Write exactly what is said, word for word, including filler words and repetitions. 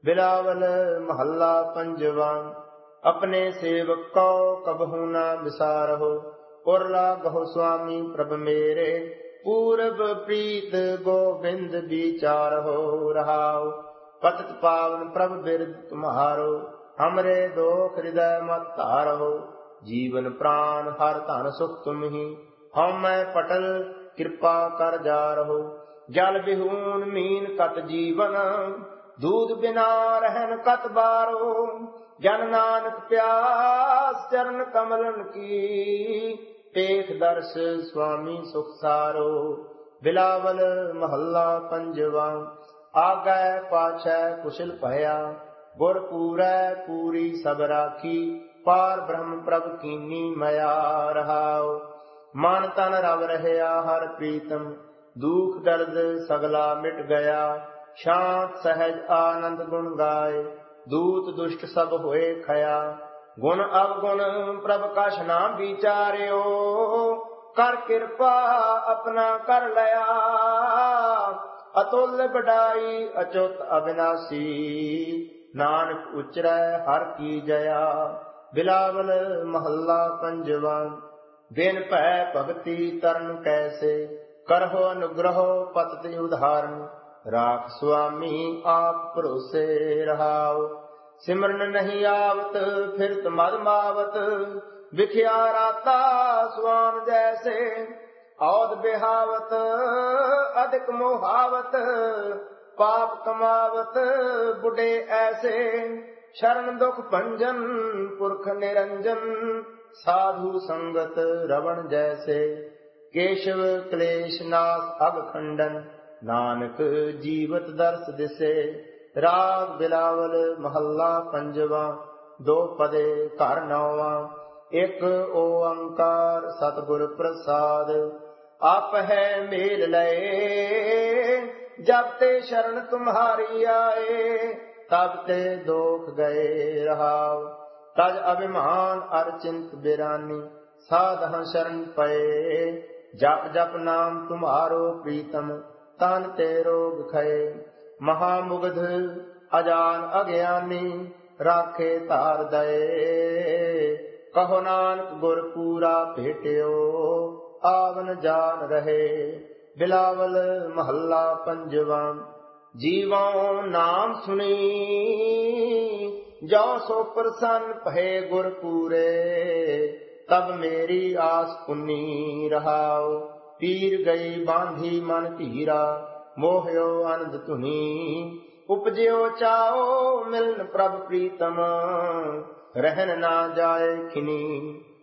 बिलावल महला पंजवा। अपने सेवक को कबहू न बिसारहो, उरला गहो स्वामी प्रभ मेरे, पूरब प्रीत गोविंद विचारहो। रहाओ पतित पावन प्रभ बिरद तुम्हारो, हमरे दोख हृदय मत तारहो। जीवन प्राण हर धन सुख तुम ही, हम मैं पटल कृपा कर जा रहो। जल बिहून मीन कत जीवन, दूध बिना रहन कत बारो। जन नानक प्यास चरण कमलन की, पेख दर्श स्वामी सुख सारो। बिलावल महला पंजवा। आगै पाछै कुशल भया, गुर पूरै पूरी सब राखी। पार ब्रह्म प्रभ कीनी मया। रहाओ मन तन रव रहया हर प्रीतम, दुख दर्द सगला मिट गया। शांत सहज आनंद गुण गाए, दूत दुष्ट सब होए खया। गुण अवगुण प्रभ कछ ना विचार्यो, कर कृपा अपना कर लया। अतुल्य बढ़ाई अचुत अविनाशी, नानक उचरै हर की जया। बिलावल महला पंजवा। बिन भै भगति तरन कैसे, करहो अनुग्रह पतति उदाहरण। राख स्वामी आप भरोसे। रहाओ सिमरन नहीं आवत फिरत मद मावत, बिखिया राता स्वान जैसे। औद बिहावत अधिक मोहावत, पाप कमावत बुढ़े ऐसे। शरण दुख भंजन पुरख निरंजन, साधु संगत रवण जैसे। केशव क्लेश नाश अग खंडन, नानक जीवत दर्श दिसे। राग बिलावल महला पंजवा। दो पदे घर नौवा। एक ओंकार सतगुर प्रसाद, आप है मेल लए। जब ते शरण तुम्हारी आए, तब ते दोख गए। रहाओ तज अभिमान अर चिंत बिरानी, साधह शरण पए। जप जप नाम तुम्हारो प्रीतम, तन ते रोग खए। महामुग्ध अजान अज्ञानी, राखे तार दए। कहो नानक गुर पूरा भेटियो, आवन जान रहे। बिलावल महला पंजवा। जीवों नाम सुनी, जो सो प्रसन्न भये गुर पूरे। तब मेरी आस पुन्नी। रहाओ पीर गई बांधी मन धीरा, मोहयो आनंद धुनी। उपजयो चाओ मिलन प्रभ प्रीतम, रहन ना जाए खिनी।